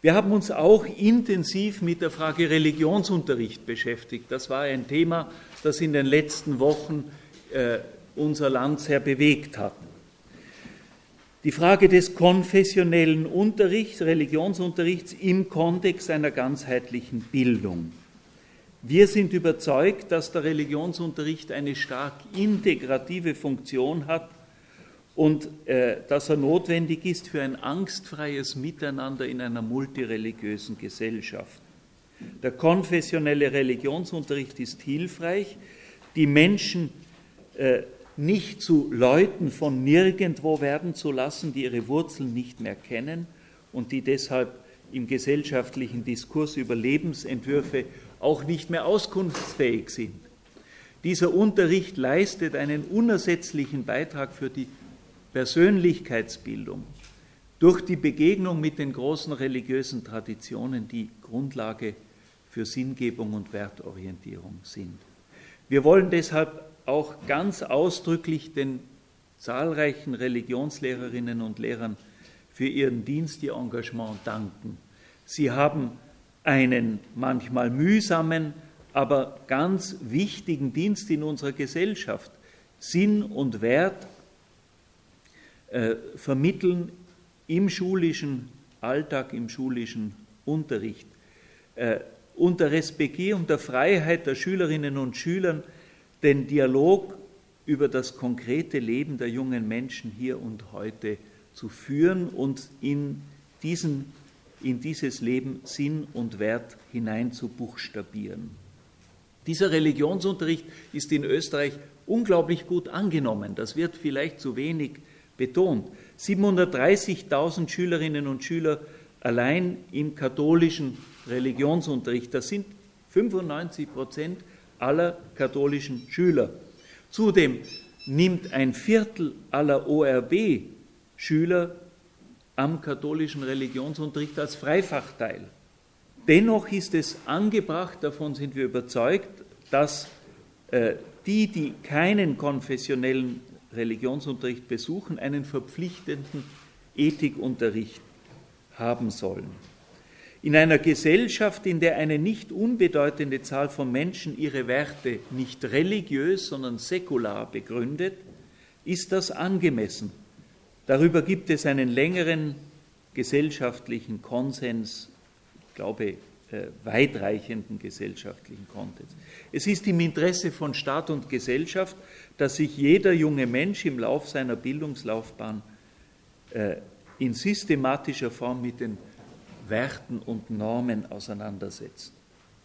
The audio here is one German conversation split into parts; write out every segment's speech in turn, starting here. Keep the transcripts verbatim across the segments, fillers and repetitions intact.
Wir haben uns auch intensiv mit der Frage Religionsunterricht beschäftigt. Das war ein Thema, das in den letzten Wochen äh, unser Land sehr bewegt hat. Die Frage des konfessionellen Unterrichts, Religionsunterrichts im Kontext einer ganzheitlichen Bildung. Wir sind überzeugt, dass der Religionsunterricht eine stark integrative Funktion hat und äh, dass er notwendig ist für ein angstfreies Miteinander in einer multireligiösen Gesellschaft. Der konfessionelle Religionsunterricht ist hilfreich, die Menschen äh, nicht zu Leuten von nirgendwo werden zu lassen, die ihre Wurzeln nicht mehr kennen und die deshalb im gesellschaftlichen Diskurs über Lebensentwürfe auch nicht mehr auskunftsfähig sind. Dieser Unterricht leistet einen unersetzlichen Beitrag für die Persönlichkeitsbildung durch die Begegnung mit den großen religiösen Traditionen, die Grundlage für Sinngebung und Wertorientierung sind. Wir wollen deshalb auch ganz ausdrücklich den zahlreichen Religionslehrerinnen und Lehrern für ihren Dienst, ihr Engagement danken. Sie haben einen manchmal mühsamen, aber ganz wichtigen Dienst in unserer Gesellschaft. Sinn und Wert äh, vermitteln im schulischen Alltag, im schulischen Unterricht, äh, unter Respektierung der Freiheit der Schülerinnen und Schüler, den Dialog über das konkrete Leben der jungen Menschen hier und heute zu führen und in, diesen, in dieses Leben Sinn und Wert hinein zu buchstabieren. Dieser Religionsunterricht ist in Österreich unglaublich gut angenommen. Das wird vielleicht zu wenig betont. siebenhundertdreißigtausend Schülerinnen und Schüler allein im katholischen Religionsunterricht. Das sind fünfundneunzig Prozent aller katholischen Schüler. Zudem nimmt ein Viertel aller O R B-Schüler am katholischen Religionsunterricht als Freifach teil. Dennoch ist es angebracht, davon sind wir überzeugt, dass äh, die, die keinen konfessionellen Religionsunterricht besuchen, einen verpflichtenden Ethikunterricht haben sollen. In einer Gesellschaft, in der eine nicht unbedeutende Zahl von Menschen ihre Werte nicht religiös, sondern säkular begründet, ist das angemessen. Darüber gibt es einen längeren gesellschaftlichen Konsens, ich glaube, äh, weitreichenden gesellschaftlichen Konsens. Es ist im Interesse von Staat und Gesellschaft, dass sich jeder junge Mensch im Lauf seiner Bildungslaufbahn äh, in systematischer Form mit den Werten und Normen auseinandersetzt.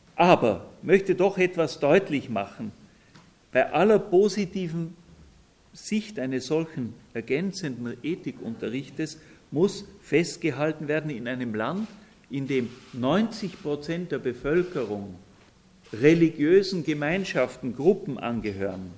Aber ich möchte doch etwas deutlich machen. Bei aller positiven Sicht eines solchen ergänzenden Ethikunterrichtes muss festgehalten werden, in einem Land, in dem neunzig Prozent der Bevölkerung religiösen Gemeinschaften, Gruppen angehören,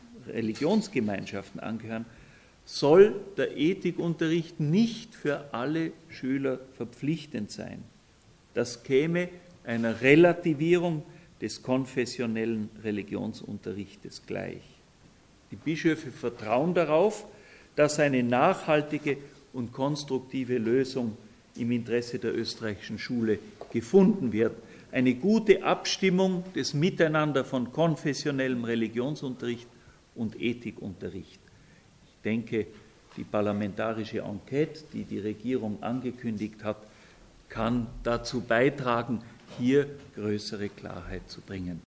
Religionsgemeinschaften angehören, soll der Ethikunterricht nicht für alle Schüler verpflichtend sein. Das käme einer Relativierung des konfessionellen Religionsunterrichtes gleich. Die Bischöfe vertrauen darauf, dass eine nachhaltige und konstruktive Lösung im Interesse der österreichischen Schule gefunden wird. Eine gute Abstimmung des Miteinander von konfessionellem Religionsunterricht und Ethikunterricht. Ich denke, die parlamentarische Enquete, die die Regierung angekündigt hat, kann dazu beitragen, hier größere Klarheit zu bringen.